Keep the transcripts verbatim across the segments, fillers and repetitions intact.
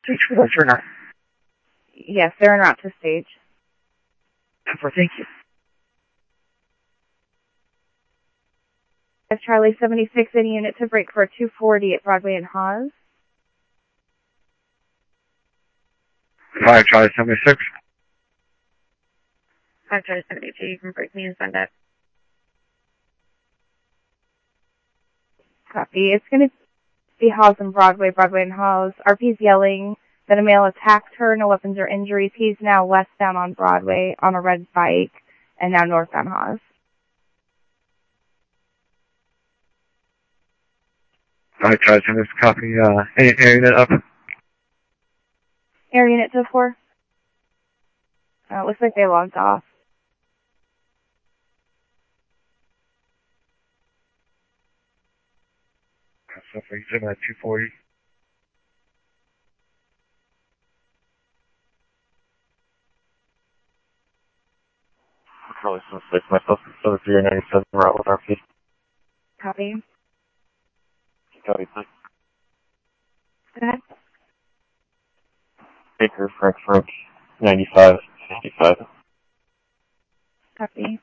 stage for those or not? Yes, they're en route to stage. For thank you. Charlie seventy-six, any unit to break for two forty at Broadway and Hawes. Five Charlie seventy-six. Five Charlie seventy-two, you can break me and send it. Copy. It's going to be Hawes and Broadway, Broadway and Hawes. R P's yelling that a male attacked her, no weapons or injuries. He's now westbound on Broadway on a red bike and now northbound Hawes. Five Charlie seventy-six, copy. Uh, any air unit up? Air unit to four. Uh, looks like they logged off. So for you, at two forty. Charlie seventy-six, myself, so three ninety-seven, route with R P. Copy. Copy, please. Go ahead. Baker, Frank, Frank, ninety-five, fifty-five. Copy.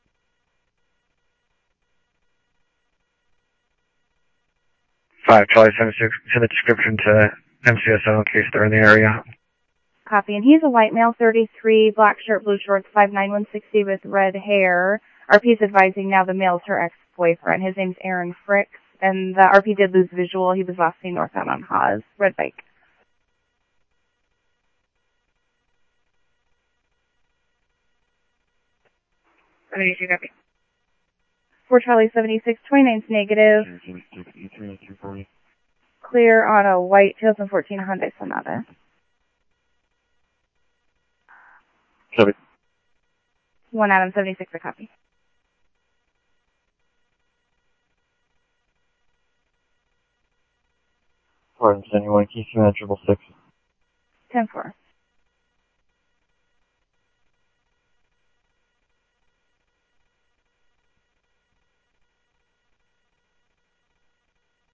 Five Charlie seventy-six, send a description to M C S O in case they're in the area. Copy. And he's a white male, thirty-three, black shirt, blue shorts, five nine, one sixty with red hair. R P's advising now the male's her ex-boyfriend. His name's Aaron Fricks. And the R P did lose visual. He was last seen northbound on Hawes. Red bike. seventy-two, copy. four Charlie seventy-six, twenty-nine's negative. Clear on a white two thousand fourteen Hyundai Sonata. Copy. one Adam seventy-six, a copy. Pardon, anyone, Keith, triple six. ten four.